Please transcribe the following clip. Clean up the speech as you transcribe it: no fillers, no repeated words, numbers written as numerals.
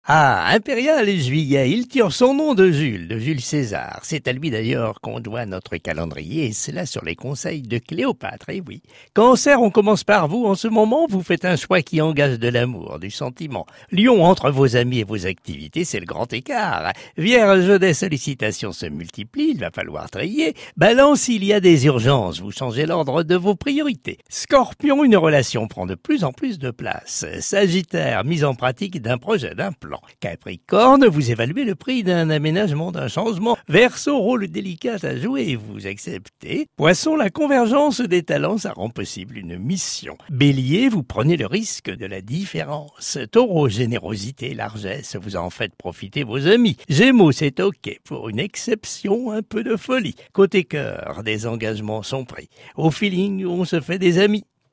Ah, impérial et juillet, il tire son nom de Jules César. C'est à lui d'ailleurs qu'on doit notre calendrier, et cela sur les conseils de Cléopâtre, eh oui. Cancer, on commence par vous. En ce moment, vous faites un choix qui engage de l'amour, du sentiment. Lion, entre vos amis et vos activités, c'est le grand écart. Vierge, des sollicitations se multiplient, il va falloir trier. Balance, il y a des urgences, vous changez l'ordre de vos priorités. Scorpion, une relation prend de plus en plus de place. Sagittaire, mise en pratique d'un projet, d'un plan. Capricorne, vous évaluez le prix d'un aménagement, d'un changement. Verseau, rôle délicat à jouer, vous acceptez. Poisson, la convergence des talents, ça rend possible une mission. Bélier, vous prenez le risque de la différence. Taureau, générosité, largesse, vous en faites profiter vos amis. Gémeaux, c'est ok, pour une exception, un peu de folie. Côté cœur, des engagements sont pris. Au feeling, on se fait des amis.